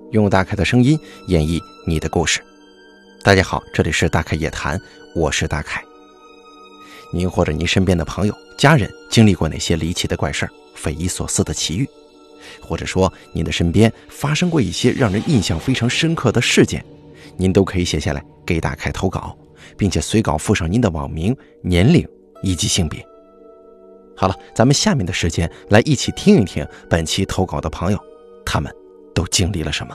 用大凯的声音演绎你的故事。大家好，这里是大凯夜谈，我是大凯。您或者您身边的朋友、家人经历过哪些离奇的怪事儿、匪夷所思的奇遇，或者说您的身边发生过一些让人印象非常深刻的事件，您都可以写下来给大凯投稿，并且随稿附上您的网名、年龄以及性别。好了，咱们下面的时间来一起听一听本期投稿的朋友，他们都经历了什么。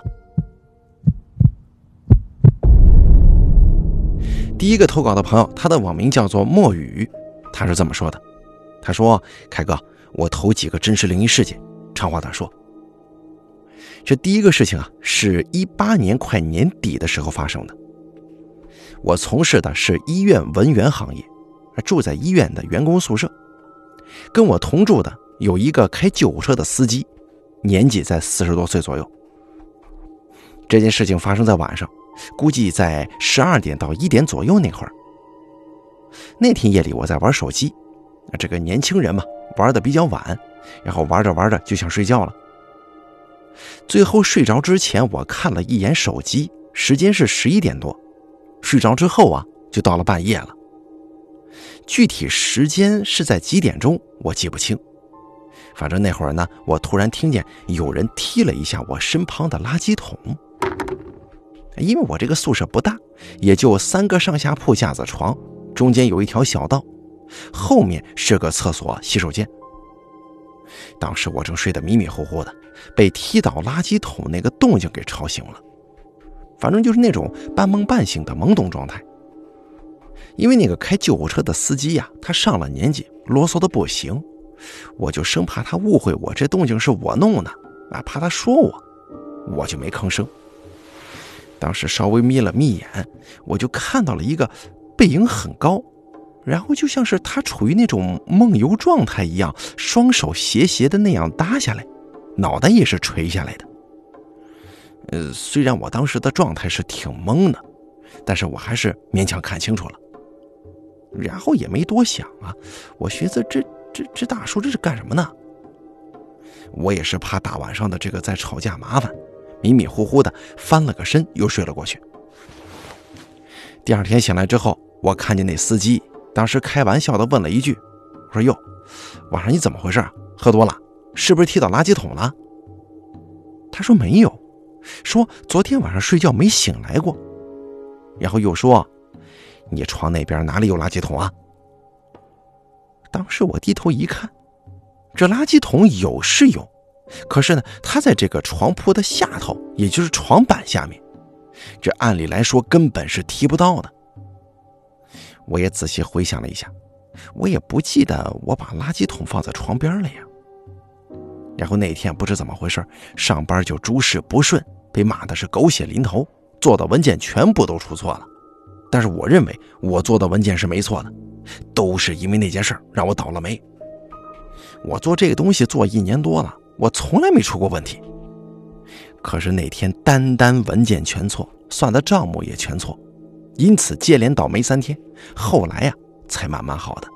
第一个投稿的朋友，他的网名叫做墨雨，他是这么说的，他说：凯哥，我投几个真实灵异事件。长话短说，这第一个事情是18年快年底的时候发生的。我从事的是医院文员行业，住在医院的员工宿舍，跟我同住的有一个开救护车的司机，年纪在40多岁左右。这件事情发生在晚上，估计在12点到1点左右那会儿。那天夜里我在玩手机，这个年轻人嘛，玩得比较晚，然后玩着玩着就想睡觉了。最后睡着之前，我看了一眼手机，时间是11点多。睡着之后就到了半夜了。具体时间是在几点钟我记不清，反正那会儿呢，我突然听见有人踢了一下我身旁的垃圾桶。因为我这个宿舍不大，也就3个上下铺架子床，中间有一条小道，后面是个厕所洗手间。当时我正睡得迷迷糊糊的，被踢倒垃圾桶那个动静给吵醒了，反正就是那种半梦半醒的懵懂状态。因为那个开救护车的司机他上了年纪，啰嗦的不行，我就生怕他误会我这动静是我弄的怕他说我就没吭声。当时稍微眯了眯眼，我就看到了一个背影很高，然后就像是他处于那种梦游状态一样，双手斜斜的那样搭下来，脑袋也是垂下来的。虽然我当时的状态是挺懵的，但是我还是勉强看清楚了。然后也没多想我寻思这大叔这是干什么呢？我也是怕大晚上的这个在吵架麻烦，迷迷糊糊的翻了个身又睡了过去。第二天醒来之后，我看见那司机当时开玩笑的问了一句，我说：哟，晚上你怎么回事？喝多了是不是踢到垃圾桶了？他说没有，说昨天晚上睡觉没醒来过。然后又说：你床那边哪里有垃圾桶？当时我低头一看，这垃圾桶有是有，可是呢，它在这个床铺的下头，也就是床板下面，这按理来说根本是提不到的。我也仔细回想了一下，我也不记得我把垃圾桶放在床边了呀。然后那天不知怎么回事，上班就诸事不顺，被骂的是狗血淋头，做的文件全部都出错了。但是我认为我做的文件是没错的，都是因为那件事让我倒了霉。我做这个东西做1年多了，我从来没出过问题。可是那天单文件全错，算的账目也全错，因此接连倒霉3天，后来才慢慢好的。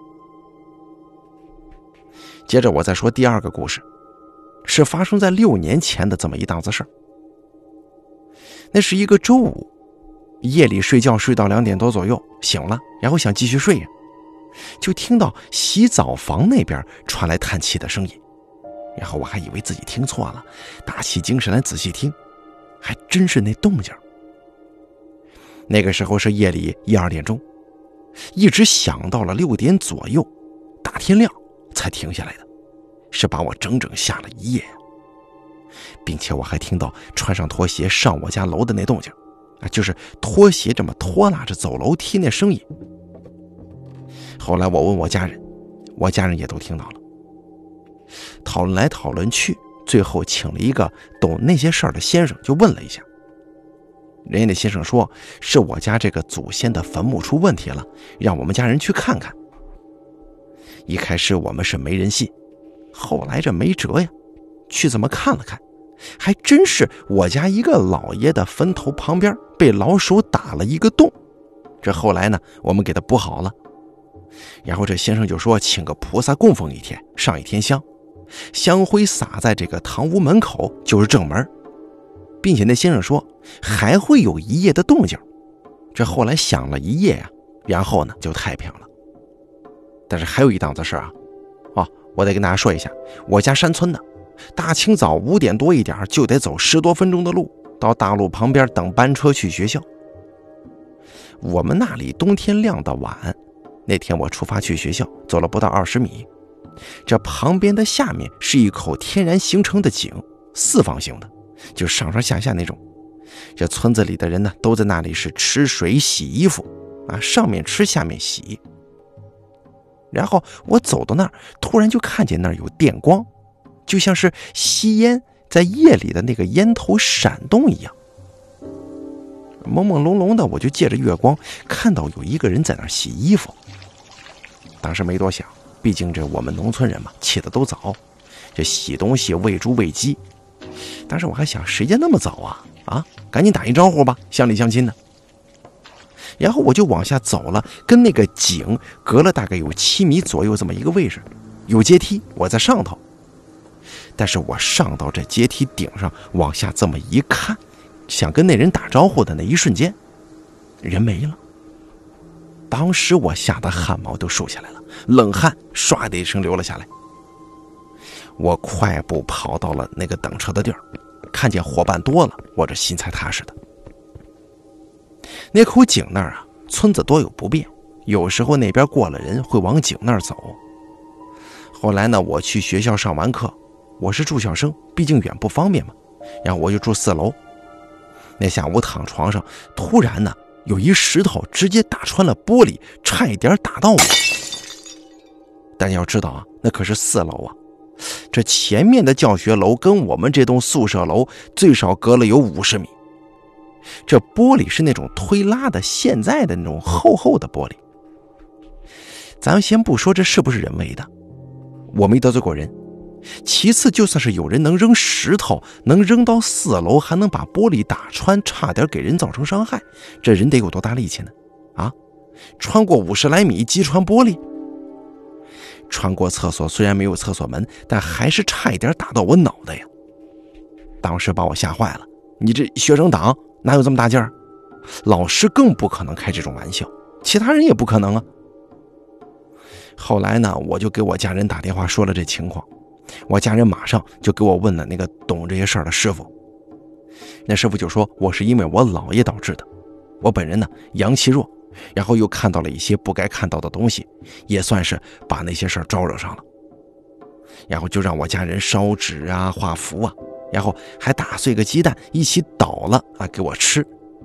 接着我再说第二个故事，是发生在6年前的这么一档子事儿。那是一个周五，夜里睡觉睡到2点多左右，醒了，然后想继续睡就听到洗澡房那边传来叹气的声音，然后我还以为自己听错了，打起精神来仔细听，还真是那动静。那个时候是夜里1、2点钟，一直响到了6点左右，大天亮才停下来的，是把我整整吓了一夜并且我还听到穿上拖鞋上我家楼的那动静就是拖鞋这么拖拉着走楼梯那声音。后来我问我家人，我家人也都听到了。讨论来讨论去，最后请了一个懂那些事儿的先生，就问了一下。人家那先生说，是我家这个祖先的坟墓出问题了，让我们家人去看看。一开始我们是没人信，后来这没辙呀，去这么看了看，还真是我家一个老爷的坟头旁边被老鼠打了一个洞。这后来呢，我们给他补好了。然后这先生就说，请个菩萨供奉1天，上1天香，香灰撒在这个堂屋门口就是正门。 并且那先生说还会有一夜的动静。这后来响了一夜啊，然后呢就太平了。但是还有一档子事啊，我得跟大家说一下，我家山村的，大清早5点多一点就得走10多分钟的路，到大路旁边等班车去学校。我们那里冬天亮得晚，那天我出发去学校，走了不到20米，这旁边的下面是一口天然形成的井，4方形的，就上上下下那种。这村子里的人呢，都在那里是吃水洗衣服啊，上面吃下面洗。然后我走到那儿，突然就看见那儿有电光，就像是吸烟在夜里的那个烟头闪动一样。朦朦胧胧的，我就借着月光看到有一个人在那儿洗衣服。当时没多想，毕竟这我们农村人嘛，起得都早，这洗东西喂猪喂鸡。当时我还想，谁家那么早啊，赶紧打一招呼吧，乡里乡亲的。然后我就往下走了，跟那个井隔了大概有7米左右这么一个位置，有阶梯，我在上头。但是我上到这阶梯顶上，往下这么一看，想跟那人打招呼的那一瞬间，人没了。当时我吓得汗毛都竖下来了，冷汗唰的一声流了下来。我快步跑到了那个等车的地儿，看见伙伴多了，我这心才踏实的。那口井那儿啊，村子多有不便，有时候那边过了人会往井那儿走。后来呢，我去学校上完课，我是住校生，毕竟远不方便嘛，然后我就住4楼。那下午躺床上，突然呢，有一石头直接打穿了玻璃，差一点打到我。但要知道啊，那可是4楼啊，这前面的教学楼跟我们这栋宿舍楼最少隔了有50米。这玻璃是那种推拉的，现在的那种厚厚的玻璃。咱们先不说这是不是人为的，我没得罪过人。其次，就算是有人能扔石头，能扔到4楼，还能把玻璃打穿，差点给人造成伤害，这人得有多大力气呢？穿过50来米击穿玻璃。穿过厕所，虽然没有厕所门，但还是差一点打到我脑袋呀。当时把我吓坏了，你这学生党哪有这么大劲儿？老师更不可能开这种玩笑，其他人也不可能啊。后来呢，我就给我家人打电话说了这情况，我家人马上就给我问了那个懂这些事儿的师傅。那师傅就说我是因为我姥爷导致的，我本人呢阳气弱，然后又看到了一些不该看到的东西，也算是把那些事儿招惹上了。然后就让我家人烧纸啊、画符啊，然后还打碎个鸡蛋一起捣了给我吃。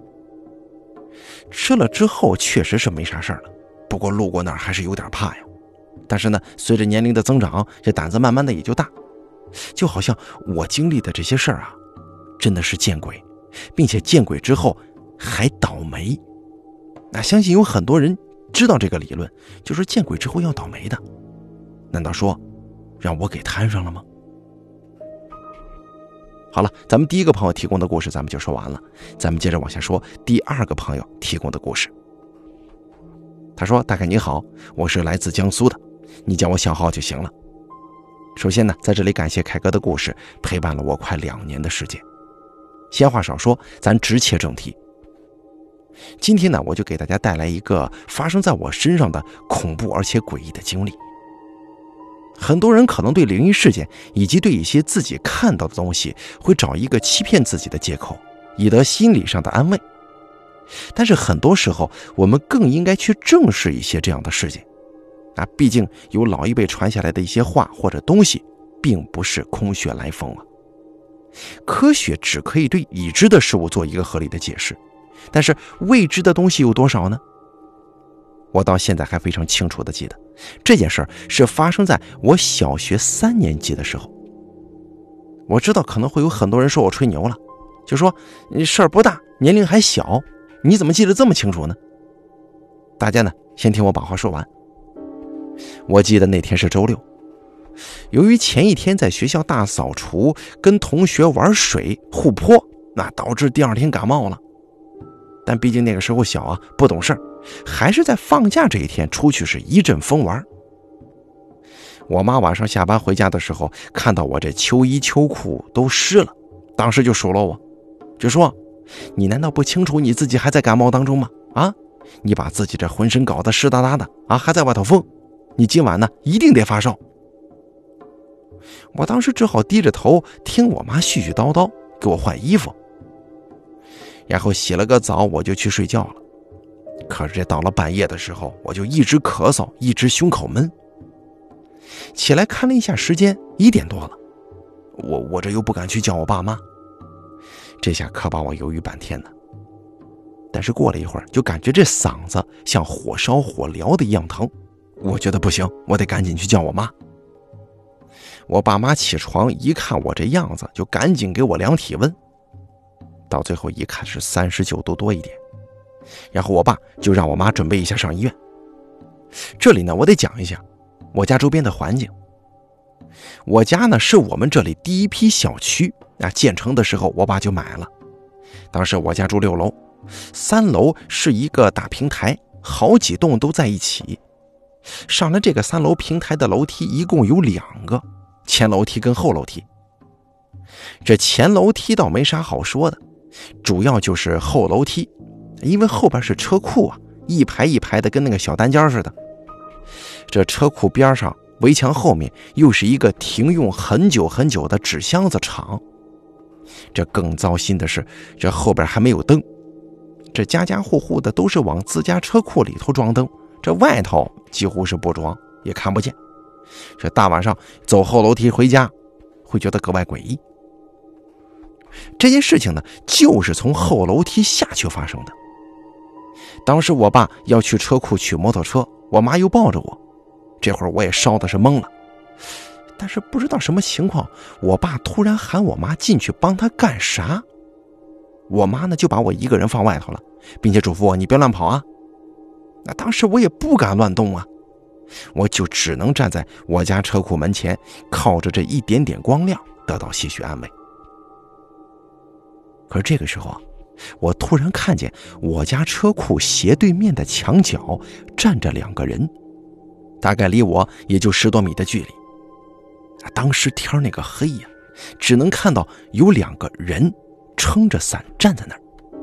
吃了之后确实是没啥事儿了，不过路过那儿还是有点怕呀。但是呢，随着年龄的增长，这胆子慢慢的也就大。就好像我经历的这些事儿啊，真的是见鬼，并且见鬼之后还倒霉。相信有很多人知道这个理论，就是见鬼之后要倒霉的。难道说让我给摊上了吗？好了，咱们第一个朋友提供的故事咱们就说完了，咱们接着往下说第2个朋友提供的故事。他说：大概你好，我是来自江苏的，你叫我小浩就行了。首先呢，在这里感谢凯哥的故事陪伴了我快2年的时间。闲话少说，咱直切正题。今天呢，我就给大家带来一个发生在我身上的恐怖而且诡异的经历。很多人可能对灵异事件以及对一些自己看到的东西会找一个欺骗自己的借口，以得心理上的安慰。但是很多时候我们更应该去正视一些这样的事件毕竟有老一辈传下来的一些话或者东西并不是空穴来风科学只可以对已知的事物做一个合理的解释，但是未知的东西有多少呢？我到现在还非常清楚地记得，这件事是发生在我小学3年级的时候。我知道可能会有很多人说我吹牛了，就说你事儿不大，年龄还小，你怎么记得这么清楚呢？大家呢，先听我把话说完。我记得那天是周6，由于前一天在学校大扫除，跟同学玩水互泼，导致第2天感冒了。但毕竟那个时候小不懂事，还是在放假这一天出去是一阵疯玩。我妈晚上下班回家的时候，看到我这秋衣秋裤都湿了，当时就数落我， 就说你难道不清楚你自己还在感冒当中吗？啊，你把自己这浑身搞得湿哒哒的啊，还在外头疯，你今晚呢一定得发烧。我当时只好低着头听我妈絮絮叨叨给我换衣服，然后洗了个澡我就去睡觉了。可是这到了半夜的时候，我就一直咳嗽，一直胸口闷。起来看了一下时间，1点多了，我这又不敢去叫我爸妈，这下可把我犹豫半天呢。但是过了一会儿，就感觉这嗓子像火烧火燎的一样疼，我觉得不行，我得赶紧去叫我妈。我爸妈起床一看我这样子，就赶紧给我量体温，到最后一看是39度多一点，然后我爸就让我妈准备一下上医院。这里呢，我得讲一下我家周边的环境。我家呢是我们这里第一批小区啊，建成的时候我爸就买了。当时我家住6楼，3楼是一个大平台，好几栋都在一起。上了这个3楼平台的楼梯一共有2个，前楼梯跟后楼梯。这前楼梯倒没啥好说的，主要就是后楼梯，因为后边是车库啊，一排一排的跟那个小单间似的。这车库边上围墙后面又是一个停用很久很久的纸箱子厂。这更糟心的是，这后边还没有灯，这家家户户的都是往自家车库里头装灯，这外头几乎是不装，也看不见。这大晚上走后楼梯回家会觉得格外诡异。这件事情呢，就是从后楼梯下去发生的。当时我爸要去车库取摩托车，我妈又抱着我，这会儿我也烧的是懵了。但是不知道什么情况，我爸突然喊我妈进去帮他干啥。我妈呢就把我一个人放外头了，并且嘱咐我你别乱跑啊。那当时我也不敢乱动啊，我就只能站在我家车库门前，靠着这一点点光亮得到些许安慰。可是这个时候啊，我突然看见我家车库斜对面的墙角站着2个人，大概离我也就10多米的距离。当时天那个黑呀，只能看到有2个人撑着伞站在那儿。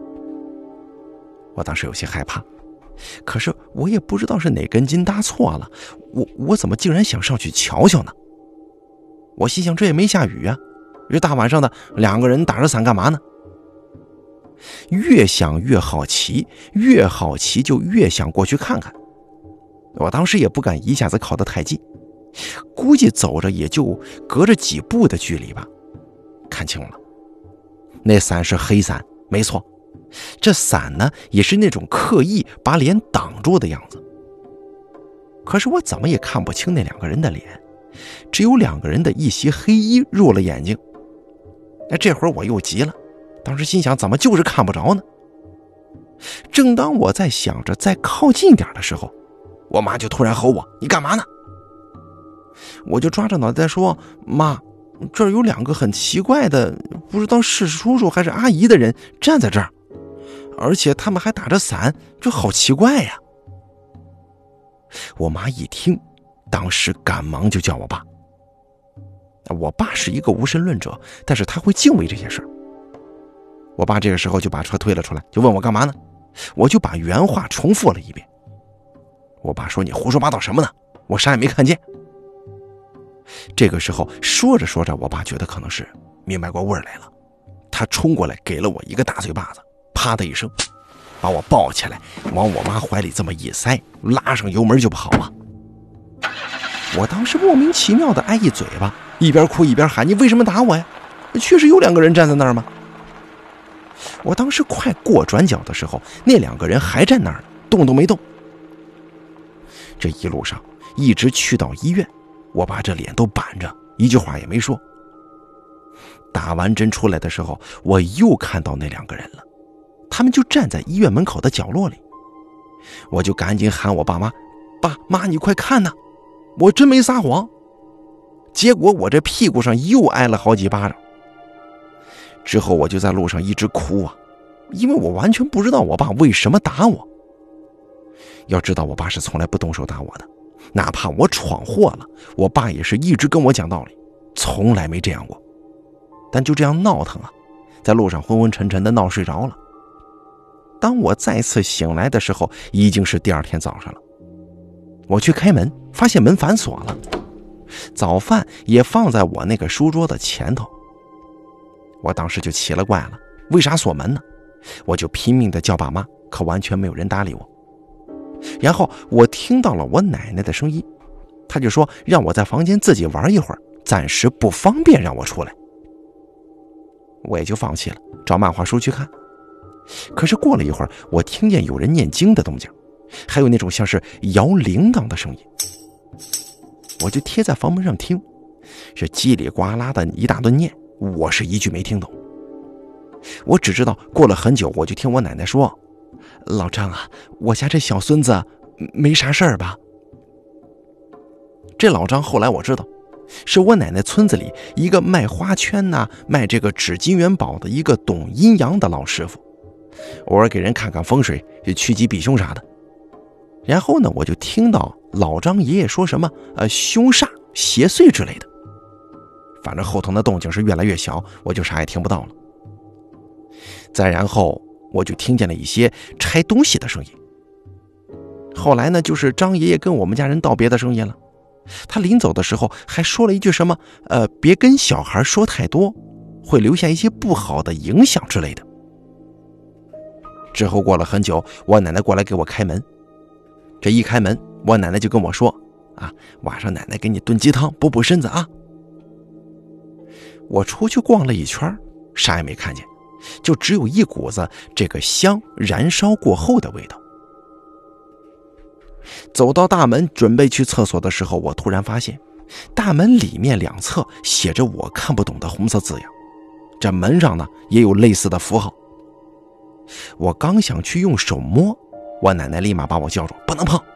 我当时有些害怕，可是我也不知道是哪根筋搭错了，我怎么竟然想上去瞧瞧呢？我心想这也没下雨啊，这大晚上的2个人打着伞干嘛呢？越想越好奇，越好奇就越想过去看看。我当时也不敢一下子靠得太近，估计走着也就隔着几步的距离吧。看清了，那伞是黑伞，没错，这伞呢也是那种刻意把脸挡住的样子。可是我怎么也看不清那2个人的脸，只有2个人的一袭黑衣入了眼睛。这会儿我又急了，当时心想怎么就是看不着呢？正当我在想着再靠近点的时候，我妈就突然吼我你干嘛呢？我就抓着脑袋说妈，这儿有2个很奇怪的，不知道是叔叔还是阿姨的人站在这儿，而且他们还打着伞，这好奇怪呀。我妈一听，当时赶忙就叫我爸。我爸是一个无神论者，但是他会敬畏这些事儿。我爸这个时候就把车推了出来，就问我干嘛呢？我就把原话重复了一遍。我爸说你胡说八道什么呢？我啥也没看见。这个时候说着说着，我爸觉得可能是明白过味儿来了，他冲过来给了我一个大嘴巴子，啪的一声把我抱起来，往我妈怀里这么一塞，拉上油门就跑啊。我当时莫名其妙的挨一嘴巴，一边哭一边喊你为什么打我呀？确实有2个人站在那儿吗？我当时快过转角的时候，那2个人还站那儿动都没动。这一路上一直去到医院，我爸这脸都板着，一句话也没说。打完针出来的时候，我又看到那2个人了，他们就站在医院门口的角落里。我就赶紧喊我爸妈，爸妈你快看呐，我真没撒谎。结果我这屁股上又挨了好几巴掌。之后我就在路上一直哭啊，因为我完全不知道我爸为什么打我。要知道我爸是从来不动手打我的，哪怕我闯祸了，我爸也是一直跟我讲道理，从来没这样过。但就这样闹腾啊， 在路上昏昏沉沉的闹睡着了。当我再次醒来的时候，已经是第二天早上了。我去开门，发现门反锁了，早饭也放在我那个书桌的前头。我当时就奇了怪了，为啥锁门呢？我就拼命的叫爸妈，可完全没有人搭理我。然后我听到了我奶奶的声音，她就说让我在房间自己玩一会儿，暂时不方便让我出来。我也就放弃了，找漫画书去看。可是过了一会儿，我听见有人念经的动静，还有那种像是摇铃铛的声音。我就贴在房门上听，是叽里呱啦的一大顿念，我是一句没听懂。我只知道过了很久，我就听我奶奶说：“老张啊，我家这小孙子没啥事儿吧？”这老张后来我知道，是我奶奶村子里一个卖花圈呐、卖这个纸金元宝的一个懂阴阳的老师傅，偶尔给人看看风水，趋吉避凶啥的。然后呢，我就听到老张爷爷说什么凶煞邪祟之类的，反正后头的动静是越来越小，我就啥也听不到了。再然后我就听见了一些拆东西的声音，后来呢，就是张爷爷跟我们家人道别的声音了。他临走的时候还说了一句什么别跟小孩说太多，会留下一些不好的影响之类的。之后过了很久，我奶奶过来给我开门。这一开门，我奶奶就跟我说晚上奶奶给你炖鸡汤补补身子啊。我出去逛了一圈，啥也没看见，就只有一股子这个香燃烧过后的味道。走到大门准备去厕所的时候，我突然发现大门里面两侧写着我看不懂的红色字样，这门上呢也有类似的符号。我刚想去用手摸，我奶奶立马把我叫住，不能碰。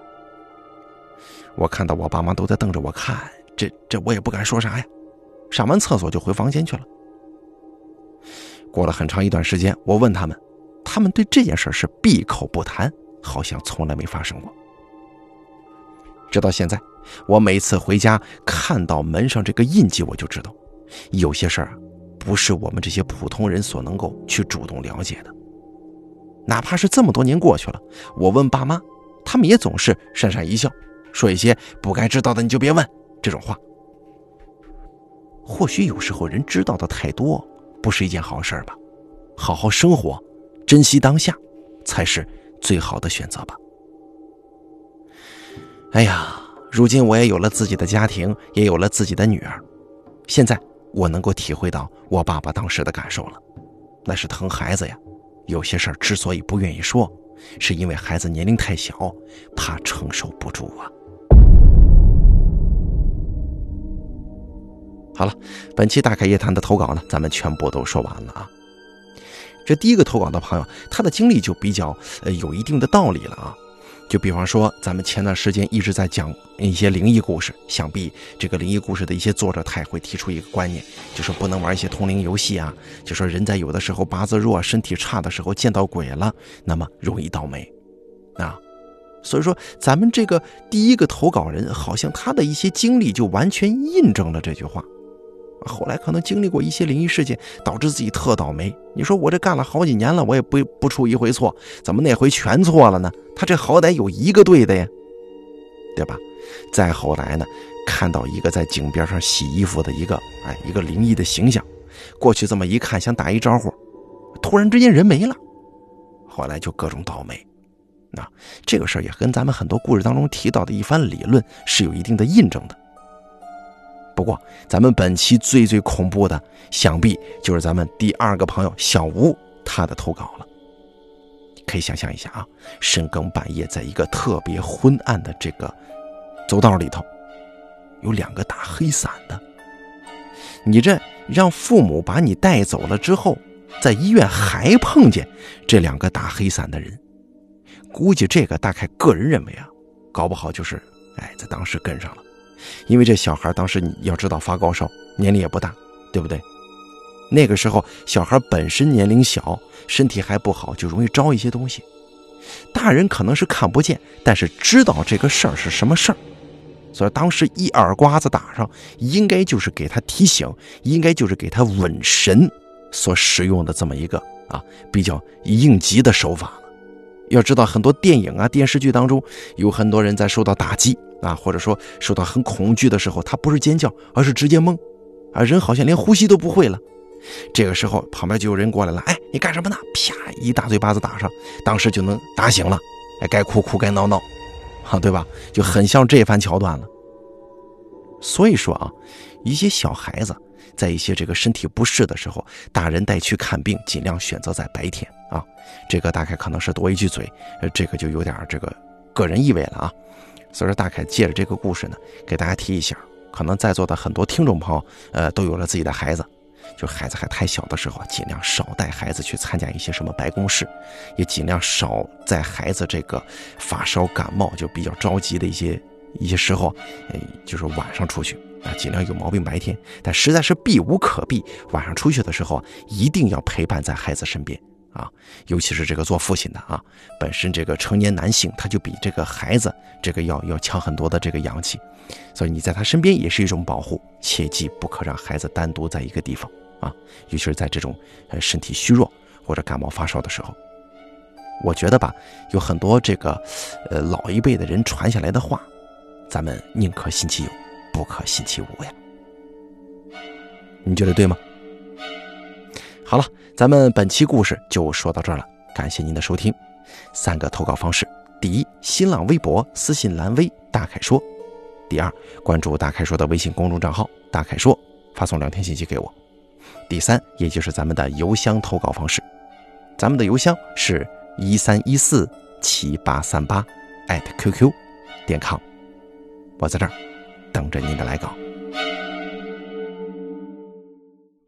我看到我爸妈都在瞪着我看，这我也不敢说啥呀。上完厕所就回房间去了。过了很长一段时间，我问他们对这件事是闭口不谈，好像从来没发生过。直到现在，我每次回家看到门上这个印记，我就知道有些事儿不是我们这些普通人所能够去主动了解的。哪怕是这么多年过去了，我问爸妈，他们也总是讪讪一笑，说一些不该知道的你就别问这种话。或许有时候人知道的太多不是一件好事吧，好好生活，珍惜当下才是最好的选择吧。哎呀，如今我也有了自己的家庭，也有了自己的女儿，现在我能够体会到我爸爸当时的感受了，那是疼孩子呀。有些事儿之所以不愿意说，是因为孩子年龄太小，怕承受不住啊。好了，本期大凯夜谈的投稿呢，咱们全部都说完了啊。这第一个投稿的朋友，他的经历就比较有一定的道理了啊。就比方说咱们前段时间一直在讲一些灵异故事，想必这个灵异故事的一些作者他也会提出一个观念，就说不能玩一些通灵游戏啊，就说人在有的时候八字弱身体差的时候见到鬼了，那么容易倒霉啊。所以说咱们这个第一个投稿人好像他的一些经历就完全印证了这句话，后来可能经历过一些灵异事件，导致自己特倒霉。你说我这干了好几年了，我也不出一回错，怎么那回全错了呢？他这好歹有一个对的呀，对吧？再后来呢，看到一个在井边上洗衣服的一个灵异的形象，过去这么一看，想打一招呼，突然之间人没了，后来就各种倒霉。那这个事儿也跟咱们很多故事当中提到的一番理论是有一定的印证的。不过咱们本期最恐怖的，想必就是咱们第二个朋友小吴他的投稿了。可以想象一下啊，深更半夜在一个特别昏暗的这个走道里头，有两个打黑伞的，你这让父母把你带走了之后，在医院还碰见这两个打黑伞的人，估计这个大概个人认为啊，搞不好就是在当时跟上了。因为这小孩当时你要知道发高烧，年龄也不大，对不对？那个时候小孩本身年龄小，身体还不好，就容易招一些东西。大人可能是看不见，但是知道这个事儿是什么事儿，所以当时一耳刮子打上，应该就是给他提醒，应该就是给他稳神， 所使用的这么一个比较应急的手法了。要知道很多电影电视剧当中有很多人在受到打击或者说受到很恐惧的时候，他不是尖叫，而是直接懵人好像连呼吸都不会了。这个时候旁边就有人过来了，哎，你干什么呢？啪，一大嘴巴子打上，当时就能打醒了，该哭哭该闹闹对吧？就很像这番桥段了。所以说一些小孩子在一些这个身体不适的时候，大人带去看病尽量选择在白天这个大概可能是多一句嘴，这个就有点这个个人意味了所以说大概借着这个故事呢，给大家提一下，可能在座的很多听众朋友都有了自己的孩子，就孩子还太小的时候，尽量少带孩子去参加一些什么白公事，也尽量少在孩子这个发烧感冒就比较着急的一些时候，就是晚上出去尽量有毛病白天，但实在是避无可避，晚上出去的时候一定要陪伴在孩子身边尤其是这个做父亲的本身这个成年男性他就比这个孩子这个要强很多的这个阳气，所以你在他身边也是一种保护，切记不可让孩子单独在一个地方尤其是在这种身体虚弱或者感冒发烧的时候。我觉得吧，有很多这个老一辈的人传下来的话，咱们宁可信其有，不可信其无呀。你觉得对吗？好了，咱们本期故事就说到这儿了，感谢您的收听。3个投稿方式：第一，新浪微博私信蓝微大凯说；第二，关注大凯说的微信公众账号大凯说，发送2条信息给我；第三，也就是咱们的邮箱投稿方式，咱们的邮箱是13147838@qq.com， 我在这儿等着您的来稿。